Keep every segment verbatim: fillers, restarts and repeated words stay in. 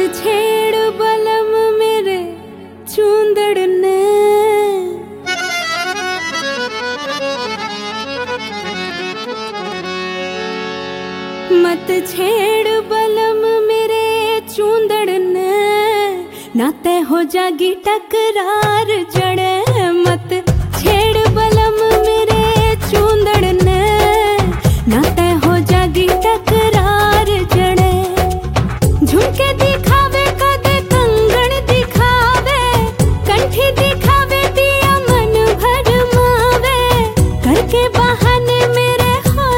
छेड़ बलम मेरे चूंदड़ ने, मत छेड़ बलम मेरे चूंदड़ ने, नाते हो जागी टकरार जड़े। मत छेड़ बलम मेरे चूंदड़ ने, नाते हो जागी टकरार जड़े। झुमके दिखावे कदे कंगन दिखावे, कंठी दिखावे दिया मन भर मावे। करके बहाने मेरे हो,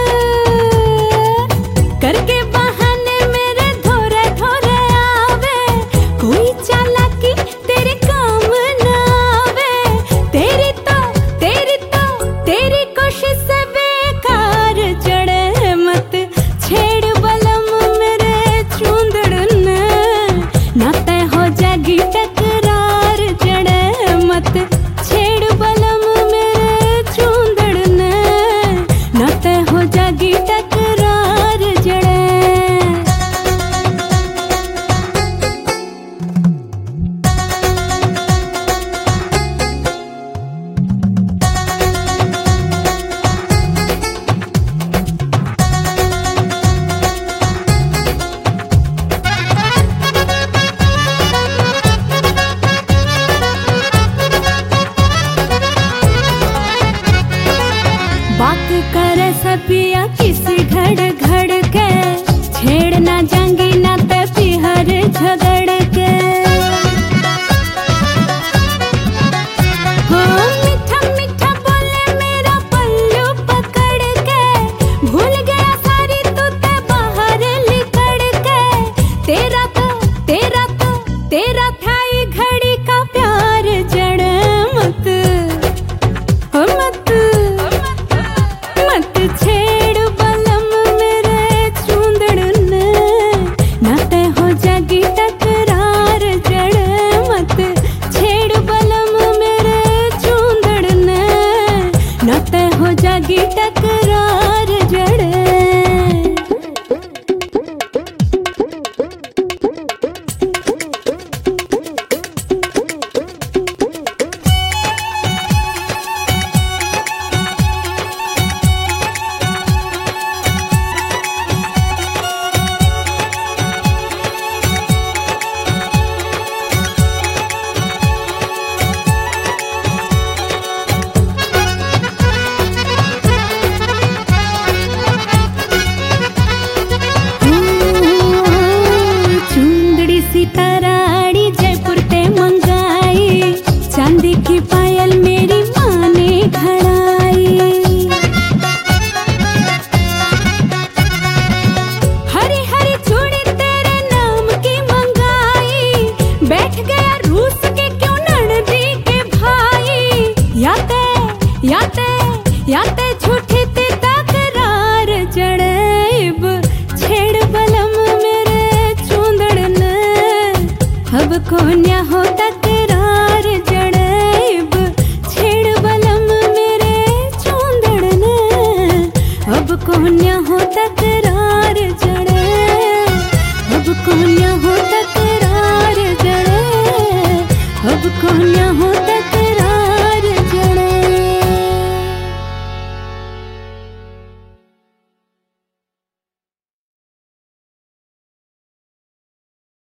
करके बहाने मेरे धोरे धोरे आवे। कोई चालाकी तेरे काम ना आवे, तेरी तो तेरी तो तेरी कोशिश से बेकार जड़े। मत छेड़ बलम मेरे चूंदड़ ने, नाते हो जागी टकरार जड़े। मत छेड़ बलम मेरे चूंदड़ ने, नाते हो जागी टकरार जड़े। बात करे सपिया किसी घड़ घड़ के, छेड़ ना जाएंगी ना ते हर झगड़ के। हो मीठा मीठा बोले मेरा पल्लू पकड़ के, भूल गया सारी तू ते बाहर लिकड़ के। तेरा तो तेरा तो तेरा था ही घड़ी का प्यार जड़े। मत हो मत मत छेड़ बलम मेरे चूंदड़ ने, नाते हो जागी टकरार जड़े। मत छेड़ बलम मेरे चूंदड़ ने, नाते हो जागी टकरार जड़े। सिताराड़ी जयपुर ते मंगाई, चांदी की पायल मेरी माँ ने घड़ाई। हरी हरी चूड़ी तेरे नाम की मंगाई, बैठ गया रूस के क्यों ननदी के भाई। याते याते याते